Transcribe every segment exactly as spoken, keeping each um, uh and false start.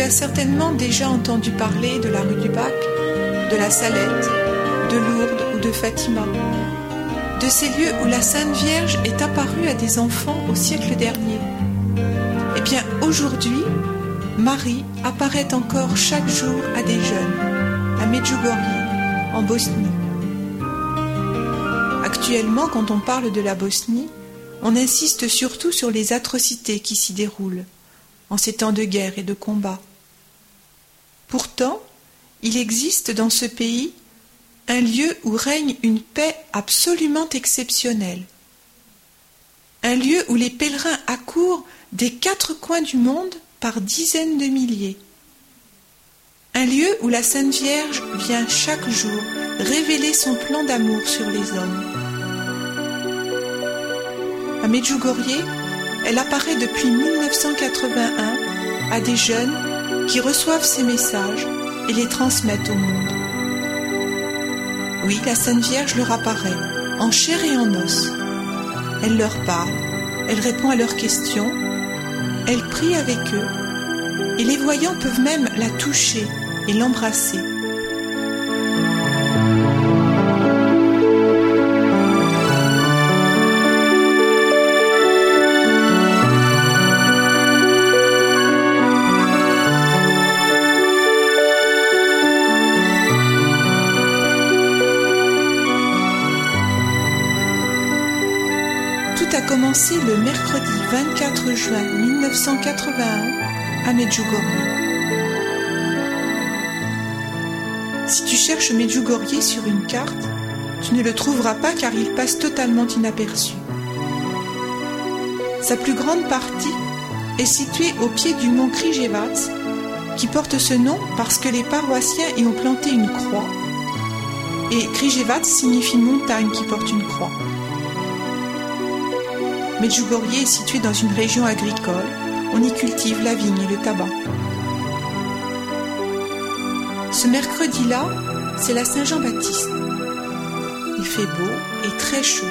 as certainement déjà entendu parler de la rue du Bac, de la Salette, de Lourdes ou de Fatima, de ces lieux où la Sainte Vierge est apparue à des enfants au siècle dernier. Eh bien, aujourd'hui, Marie apparaît encore chaque jour à des jeunes, à Medjugorje, en Bosnie. Actuellement, quand on parle de la Bosnie, on insiste surtout sur les atrocités qui s'y déroulent, en ces temps de guerre et de combat. Pourtant, il existe dans ce pays un lieu où règne une paix absolument exceptionnelle. Un lieu où les pèlerins accourent des quatre coins du monde par dizaines de milliers. Un lieu où la Sainte Vierge vient chaque jour révéler son plan d'amour sur les hommes. À Medjugorje, elle apparaît depuis mille neuf cent quatre-vingt-un à des jeunes qui reçoivent ces messages et les transmettent au monde. Oui, la Sainte Vierge leur apparaît, en chair et en os. Elle leur parle, elle répond à leurs questions, elle prie avec eux, et les voyants peuvent même la toucher et l'embrasser. Tout a commencé le mercredi vingt-quatre juin mille neuf cent quatre-vingt-un à Medjugorje. Si tu cherches Medjugorje sur une carte, tu ne le trouveras pas car il passe totalement inaperçu. Sa plus grande partie est située au pied du mont Križevac, qui porte ce nom parce que les paroissiens y ont planté une croix. Et Križevac signifie montagne qui porte une croix. Medjugorje est situé dans une région agricole. On y cultive la vigne et le tabac. Ce mercredi-là, c'est la Saint-Jean-Baptiste. Il fait beau et très chaud.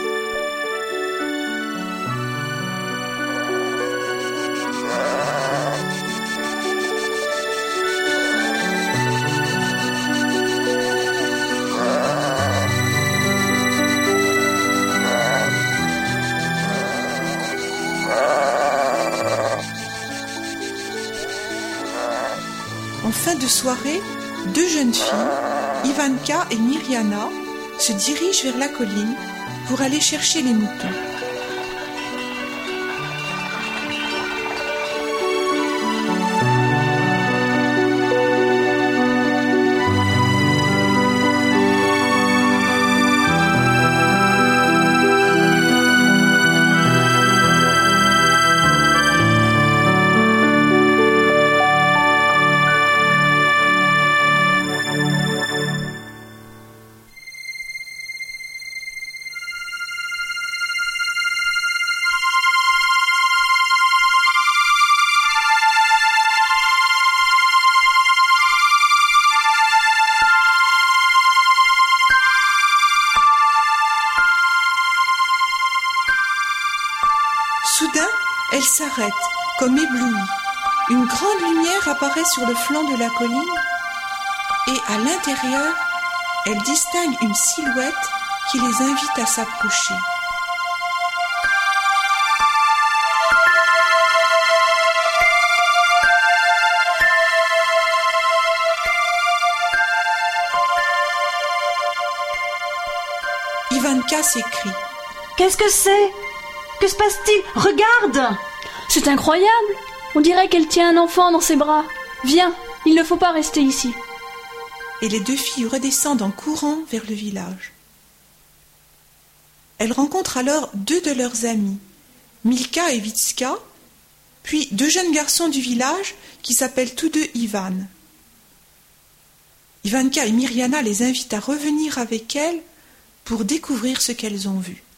En fin de soirée, deux jeunes filles, Ivanka et Mirjana, se dirigent vers la colline pour aller chercher les moutons. Soudain, elle s'arrête, comme éblouie. Une grande lumière apparaît sur le flanc de la colline et à l'intérieur, elle distingue une silhouette qui les invite à s'approcher. Ivanka s'écrie. Qu'est-ce que c'est ? Que se passe-t-il ? Regarde ! C'est incroyable ! On dirait qu'elle tient un enfant dans ses bras. Viens, il ne faut pas rester ici. Et les deux filles redescendent en courant vers le village. Elles rencontrent alors deux de leurs amis, Milka et Vitska, puis deux jeunes garçons du village qui s'appellent tous deux Ivan. Ivanka et Mirjana les invitent à revenir avec elles pour découvrir ce qu'elles ont vu.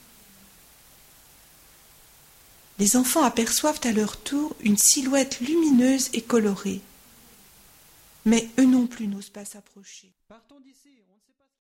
Les enfants aperçoivent à leur tour une silhouette lumineuse et colorée. Mais eux non plus n'osent pas s'approcher. Partons d'ici, on ne sait pas...